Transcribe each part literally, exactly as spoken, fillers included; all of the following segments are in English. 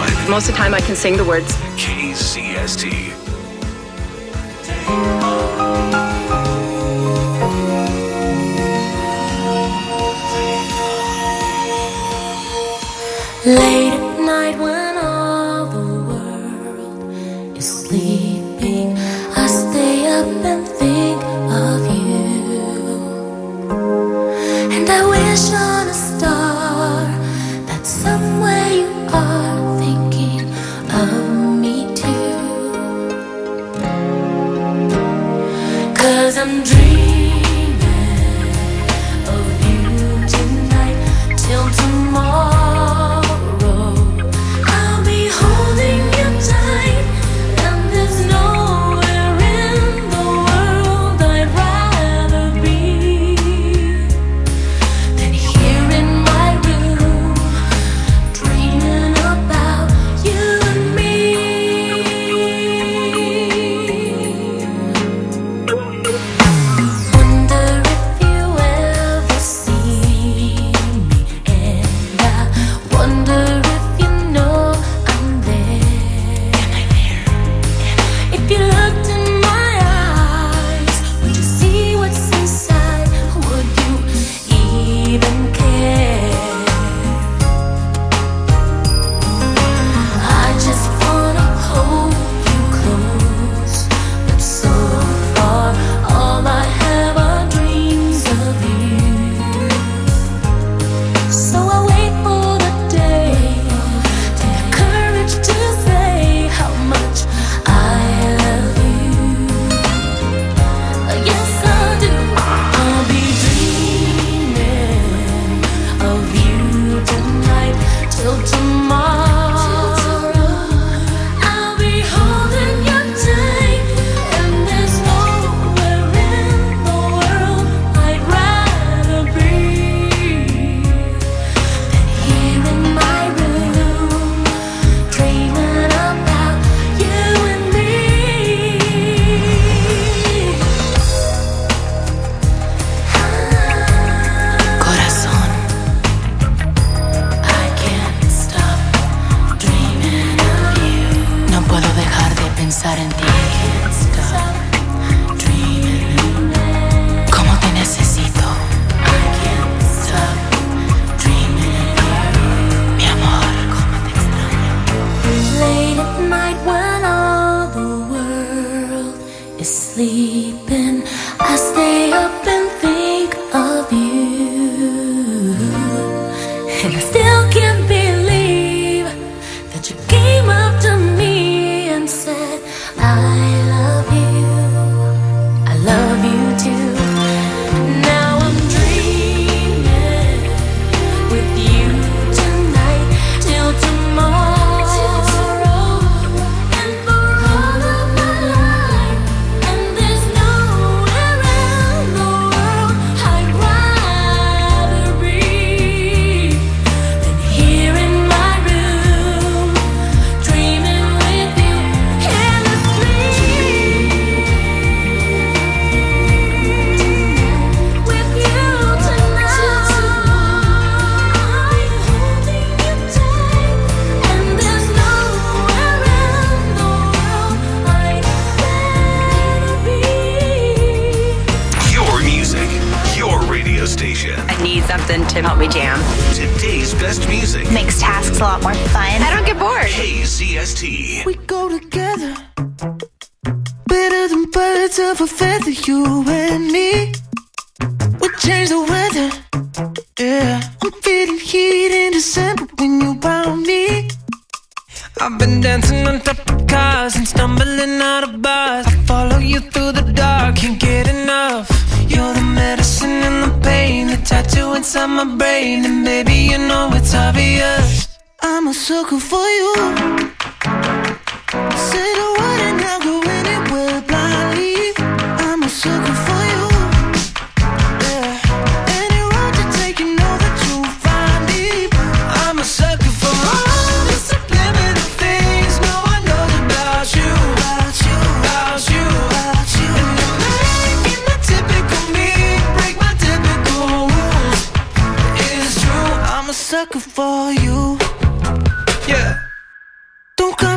one. Most of the time I can sing the words. K Z S T. Late at night when all the world is sleeping, I stay up and think of you. And I wish on a star that somewhere you are thinking of me too. 'Cause I'm dreaming of you tonight till tomorrow. To help me jam. Today's best music makes tasks a lot more fun. I don't get bored. K Z S T. We go together, better than birds of a feather, you and me. We change the weather, yeah. I'm feeling heat in December when you found me. I've been dancing on top of cars and stumbling out of bars. I follow you through the dark, can't get enough. You're the medicine and the pain, the tattoo inside my brain. And baby, you know it's obvious, I'm a sucker for you. Say the word and I'll go anywhere blindly. I'm a sucker for you, yeah. Any road you take, you know that you'll find me. I'm a sucker for all the subliminal things no one knows about you, about you, about you, about you. And you're making the typical me break my typical rules. It's true, I'm a sucker for you, yeah.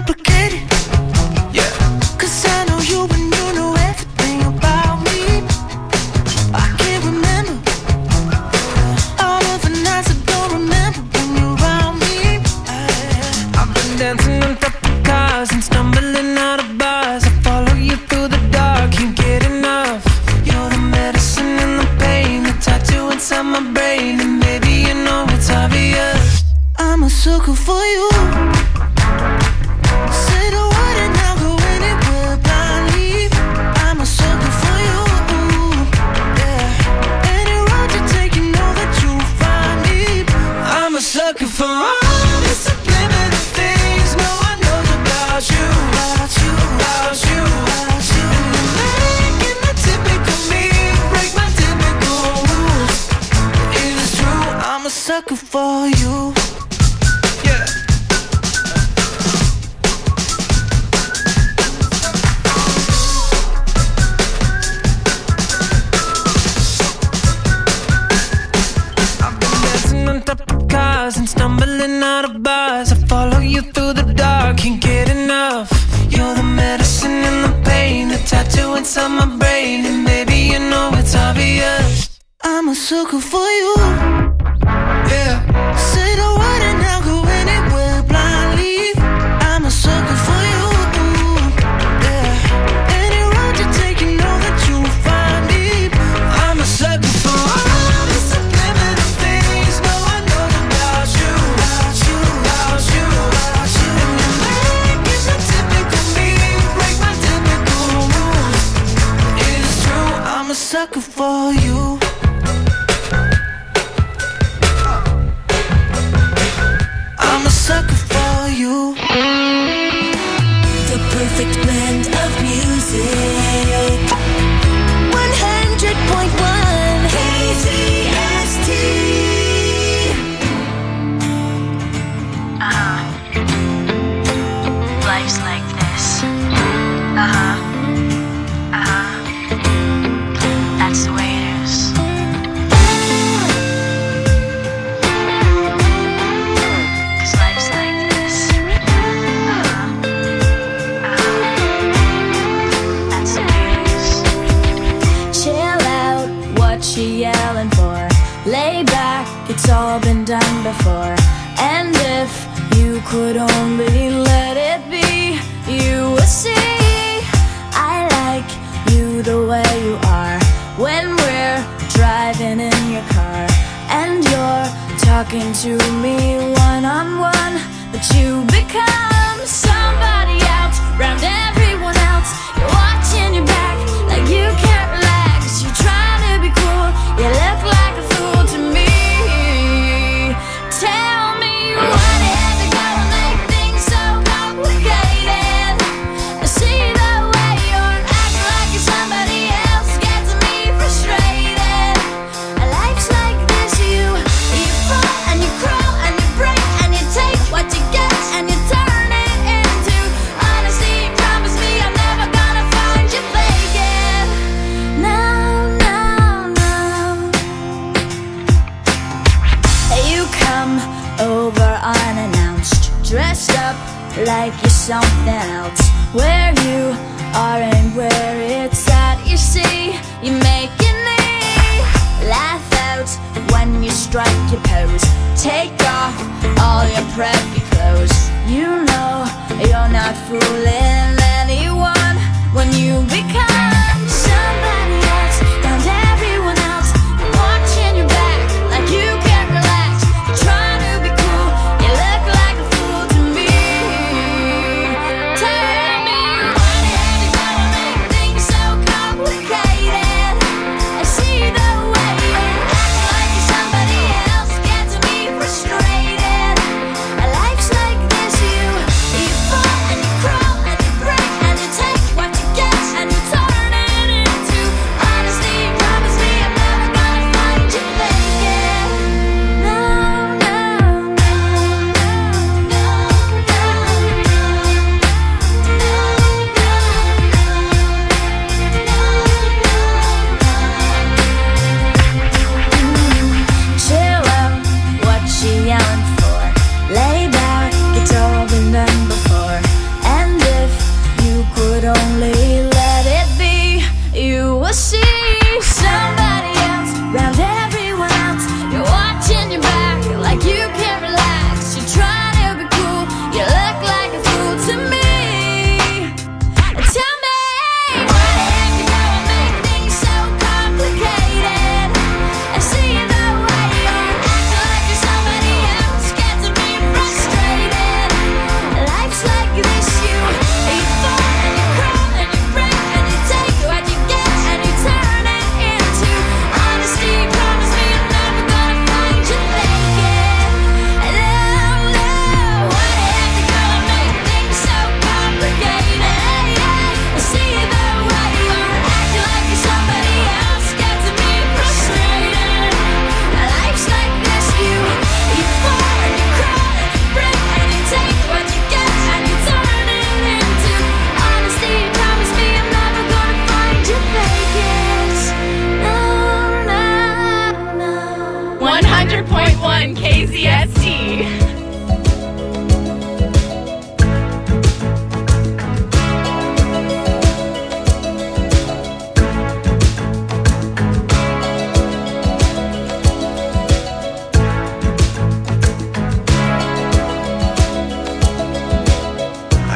complicated. Yeah. Cause I know you and you know everything about me. I can't remember all of the nights I don't remember when you're around me. I've been dancing on top of cars and stumbling out of bars. I follow you through the dark, can't get enough. You're the medicine and the pain, the tattoo inside my brain, and maybe you know it's obvious. I'm a sucker for you. Say the word and I'll go anywhere blindly. I'm a sucker for you. Yeah. Any road you take, you know that you'll find me. I'm a sucker for all the subliminal things no one knows about you, About you, about you. about you. Making the typical me break my typical rules. It is true, I'm a sucker for you. yeah. I've been dancing on top of cars and stumbling out of bars. I follow you through the dark, can't get enough. You're the medicine and the pain, the tattoo inside my brain, and maybe you know it's obvious. I'm a sucker for you. Yeah. Say the word and I'll go anywhere blindly. I'm a sucker for you. Yeah. Any road you take, you know that you'll find me. I'm a sucker for all the subliminal things no one knows about you, About you, about you, about you. and you're making the typical me break my typical rules. It is true, I'm a sucker for you. I'm a sucker for you. The perfect blend of music. one hundred point one K Z S T. Uh-huh. Life's like this. Uh-huh. Uh-huh. That's the way it is. Cause life's like this. Uh-huh. Uh-huh. That's the way it is. Chill out, what you yelling for? Lay back, it's all been done before. And if you could only let it be, you would see I like you the way you are. When we're driving in your car and you're talking to me one-on-one, but you become somebody else round everyone else. You're watching your back like you can't relax. You're trying to be cool, you look like a fool to me. Tell me what had to go to make things so complicated. I see the way you're acting like you're somebody else gets me frustrated. Life's like this, you you fall and you crawl and you break and you take what you get and you turn it into honesty. Promise me I'm never gonna find you faking. No, no, no. You come over unannounced, dressed up like you're something else. Where you are and where it's at, you see, you're making me laugh out when you strike your pose. Take off all your preppy clothes. You know you're not fooling anyone when you become somebody else round everyone else. You're watching your back like you can't relax. You're trying to be cool, you look like a fool to me. Tell me what had to go to make things so complicated. I see the way you act like you're somebody else gets me frustrated. Life's like this, you you fall and you crawl and you break and you take what you get and you turn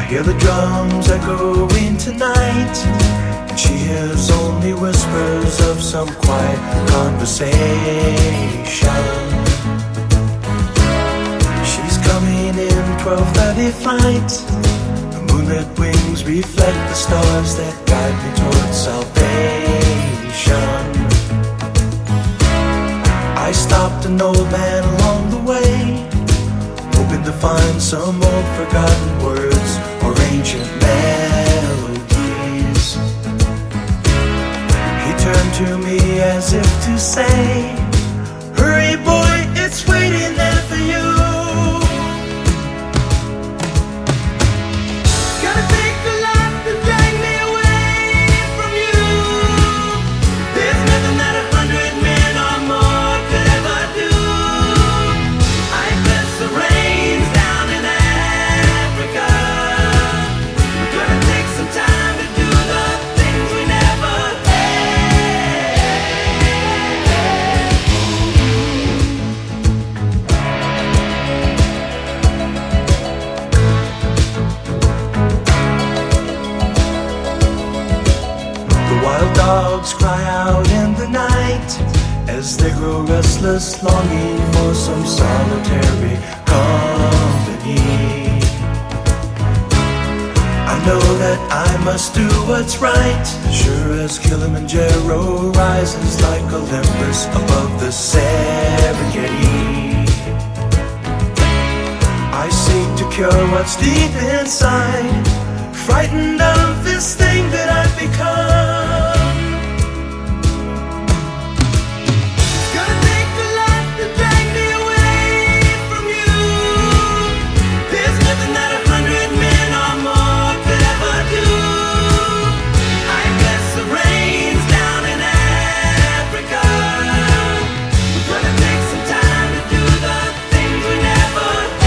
Hear the drums echoing tonight, and she hears only whispers of some quiet conversation. She's coming in twelve thirty flight. The moonlit wings reflect the stars that guide me towards salvation. I stopped an old man along the way, hoping to find some old forgotten words or ancient melodies. He turned to me as if to say, hurry boy, it's waiting there for you. Gotta take a lot to drag me away from you. There's nothing that a hundred men or more could ever do. I bless the rains down in Africa. We're gonna take some time to do the things we never The wild dogs cry out in the night as they grow restless, longing for some solitary company. I know that I must do what's right, sure as Kilimanjaro rises like Olympus above the Serengeti. I seek to cure what's deep inside, frightened of this thing that I've become. It's gonna take a lot to drag me away from you. There's nothing that a hundred men or more could ever do. I bless the rains down in Africa. We're gonna take some time to do the things we never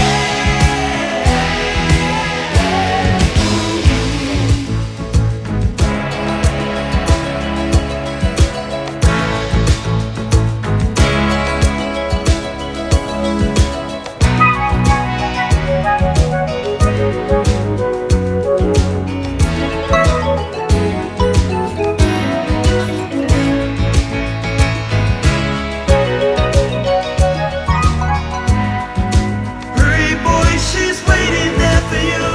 Hurry boy, she's waiting there for you.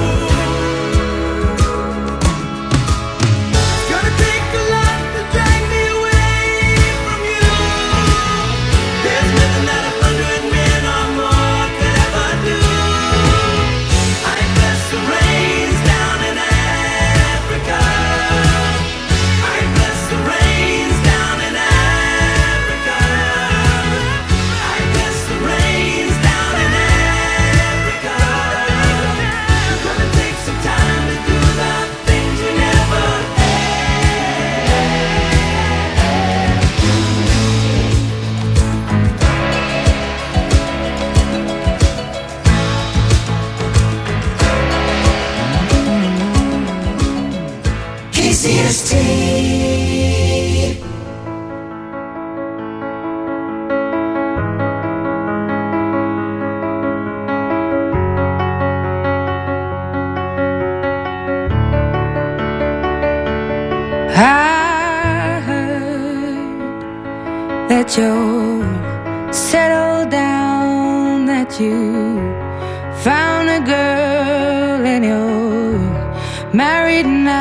It's gonna take a lot to drag me away from you. There's nothing that a hundred men or more could ever do. I bless the rains down in Africa. I bless the rains down in Africa. I bless the rains down in Africa. We're gonna take some time to do the things we never K C S T. I heard that you're settled down, that you found a girl and you're married now.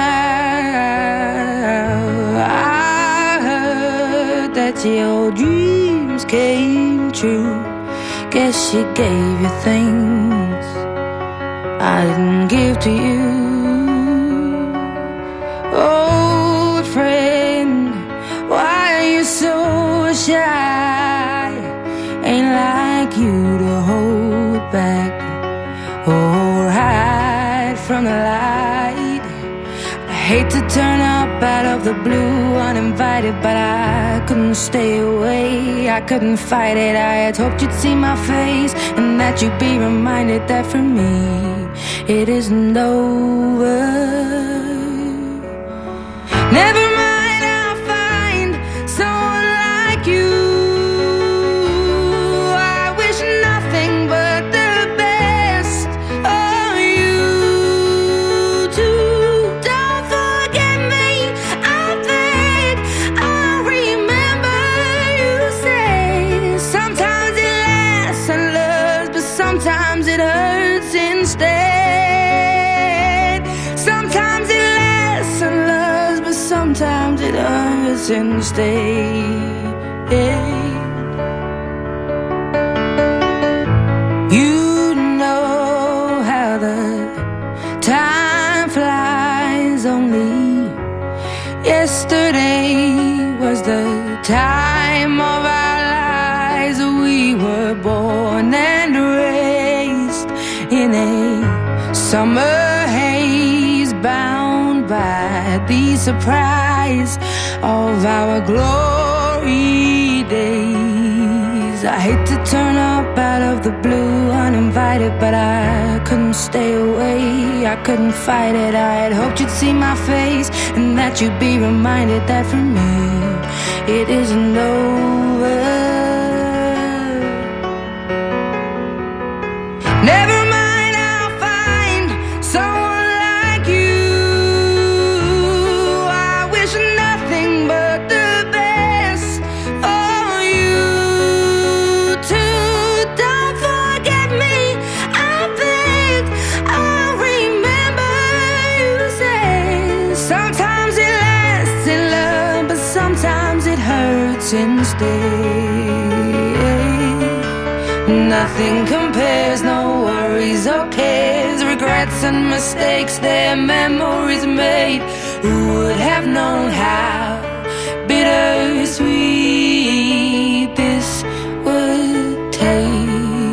I heard that your dreams came true. Guess she gave you things I didn't give to you. Old friend, why are you so shy? Ain't like you to hold back or hide from the light. I hate to turn up out of the blue uninvited, but I couldn't stay away. I couldn't fight it. I had hoped you'd see my face and that you'd be reminded that for me it isn't over. Never mind, I'll find someone like you. I wish nothing but the best of you. sometimes it hurts instead. You know how the time flies. Only yesterday was the time of our lives. We were born and raised in a summer haze, bound by the surprise of our glory days. I hate to turn up out of the blue uninvited, but I couldn't stay away, I couldn't fight it. I had hoped you'd see my face and that you'd be reminded that for me it isn't over. Never mind, I'll find someone like you. I wish nothing but the best for you too. Don't forget me, I beg. I remember you said sometimes it lasts in love, but sometimes it hurts instead. Nothing compares, no worries or cares, regrets and mistakes, their memories made. Who would have known how bittersweet this would taste?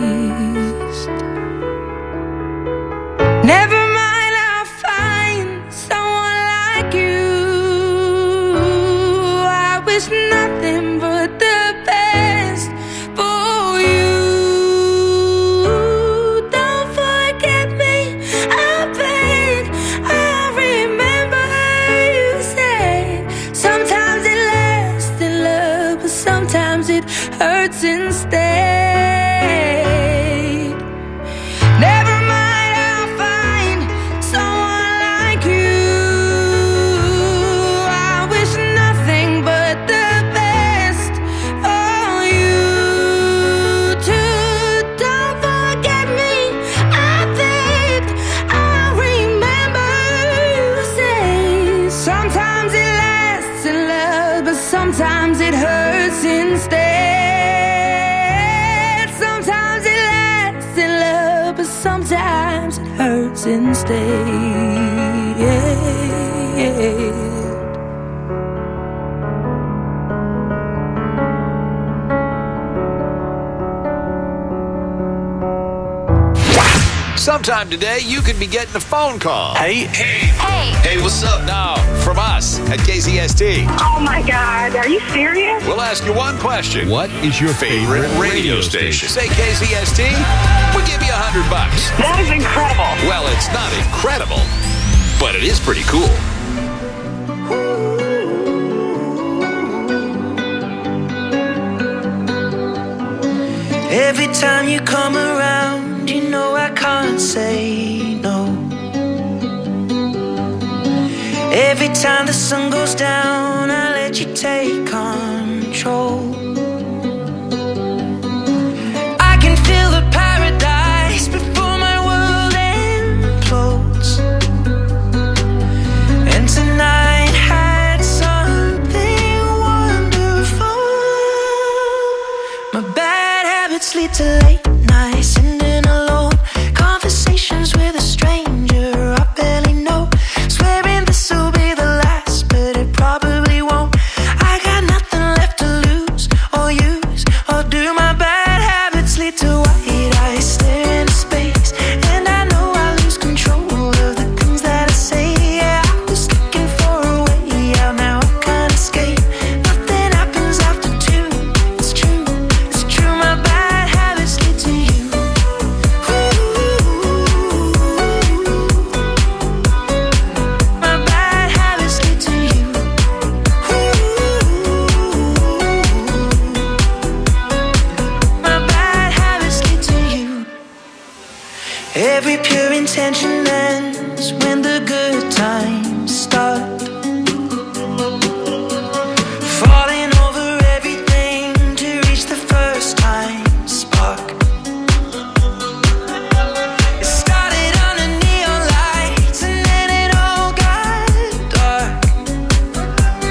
Never mind, I'll find someone like you. I wish nothing but the best for you. Don't forget me, I beg. I remember you said sometimes it lasts in love, but sometimes it hurts instead. Never mind, I'll find someone like you. I wish nothing but the best for you too. Don't forget me, I beg. I remember you say sometimes it lasts in love, but sometimes it hurts instead. Sometimes it lasts in love, but sometimes it hurts instead. Sometime today, you could be getting a phone call. Hey, hey, Hey, Hey, what's up? No, from us at K Z S T. Oh my God, are you serious? We'll ask you one question. What is your Favorite radio station? Say K Z S T, we'll give you a hundred bucks. That is incredible. Well, it's not incredible, but it is pretty cool. Every time you come around, you know I can't say no. Every time the sun goes down, I let you take control. I can feel the paradise before my world implodes. And tonight had something wonderful. My bad habits lead to late nights, sitting alone, conversations with a stranger I barely know, swearing this will be the last, but it probably won't. I got nothing left to lose or use or do. My bad habits lead to white eyes stare into space, and I know I lose control of the things that I say. Yeah, I was looking for a way out, now I can't escape. Nothing happens after two. It's true, it's true. My bad habits lead to you. My bad habits lead to you. My bad habits lead to you. Every pure intention ends when the good times start. Falling over everything to reach the first time spark. It started under neon lights and then it all got dark.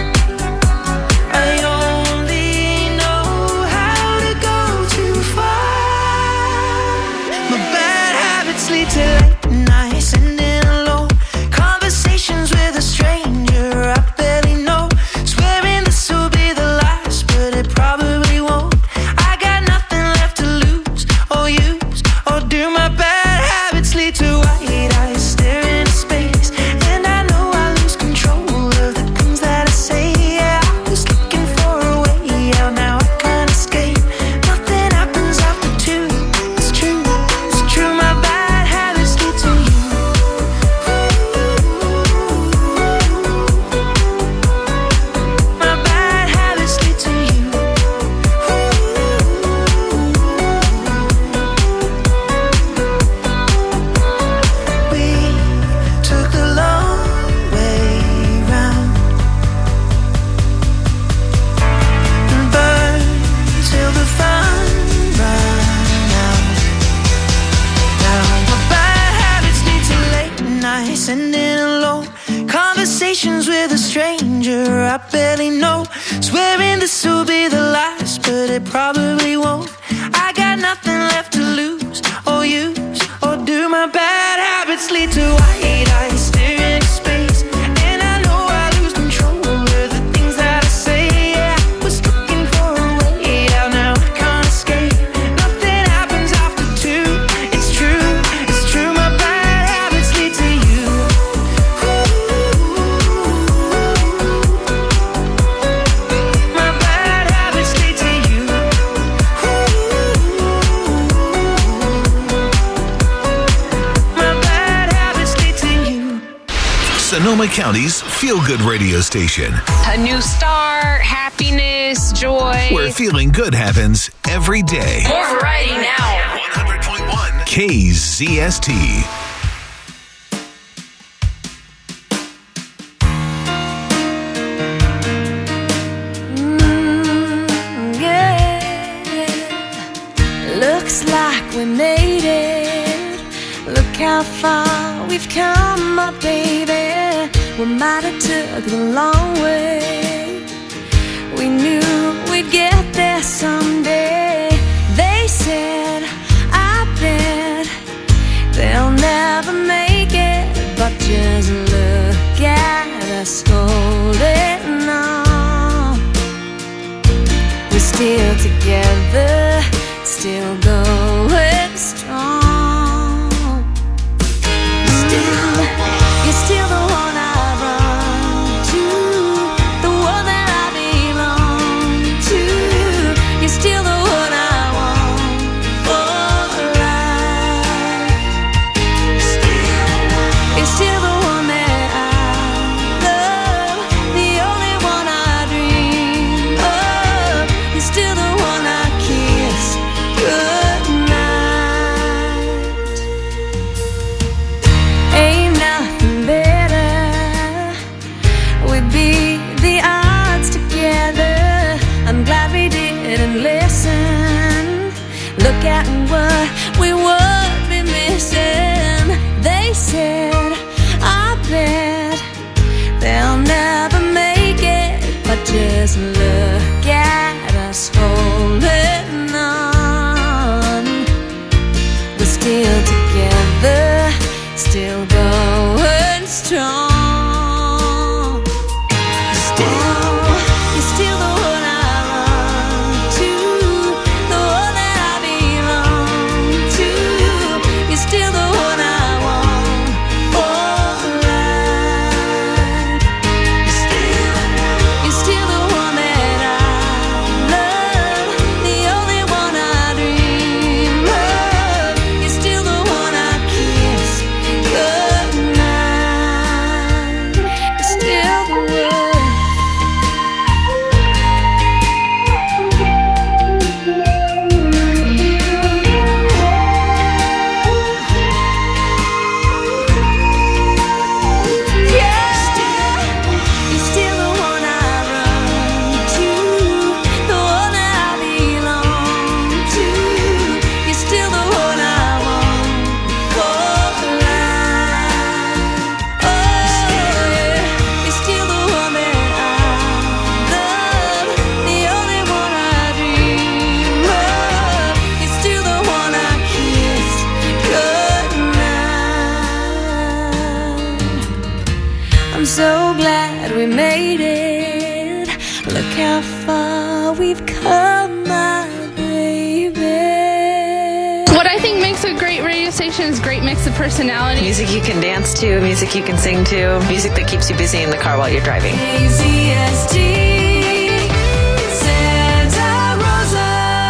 night, sending alone conversations with a stranger I barely know. Swearing this will be the last, but it probably won't. I got nothing left to lose or use or do. My bad habits lead to white eyes staring into space, and I know I lose control of the things that I say. Yeah, I was looking for a way out, now I can't escape. Nothing happens after two. It's true, it's true. My bad habits lead to you. My bad habits lead to you. My bad habits lead to you. Sonoma County's feel-good radio station, A new start, happiness, joy. where feeling good happens every day. More variety now. one hundred point one K Z S T. Mm, yeah. Looks like we made it. Look how far we've come, my baby. We might have took the long way. We knew we'd get there someday. They said, I bet they'll never make it, but just look at us holding on. We're still together, still going strong. Still, you're still the one I run to, the one that I belong to. You're still the one I want for life. Still, you're still the one that I love, the only one I dream of. You're still the one I kiss goodnight. Ain't nothing better. We'd beat the odds together. I'm glad we didn't listen. Look at what we would be missing. They said, I bet they'll never make it, but just look at us holding on. We're still together, still going strong. Still, you're still the one I run to, the one that I belong to. You're still the one I want for life. Still, you're still the one that I love, the only one I dream of. You're still the one I kiss goodnight. You're still the one. You're still the one I run to, the one that I belong to. You're still the one I want for life. Oh yeah, you're still the one that I love, the only one I dream of. You're still the one I kiss goodnight. I'm so glad we made it. Look how far we've come, my baby. What I think makes a great radio station is great mix of personality. Music you can dance to, music you can sing to, music that keeps you busy in the car while you're driving. K Z S T, Santa Rosa.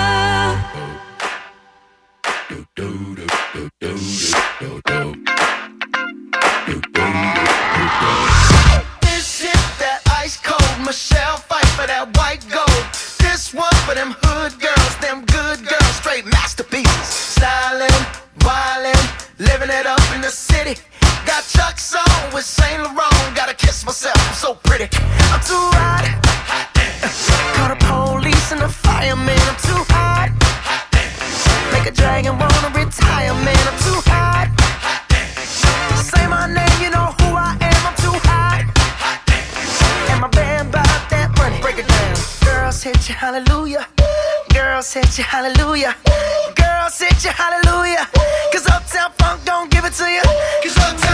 This is that ice cold Michelle fight for that white gold. This one for them hood girls, them good girls, straight masterpieces. Styling, wildin', living it up in the city. Got Chuck's on with Saint Laurent. Gotta kiss myself, I'm so pretty. I'm too hot. Call the police and the fireman. I'm too hot. Make a dragon wanna retire, man. I'm too hot. Say my name, hallelujah. Girls hit you hallelujah. Girls hit you hallelujah. Cause Uptown Funk don't give it to you. Cause Uptown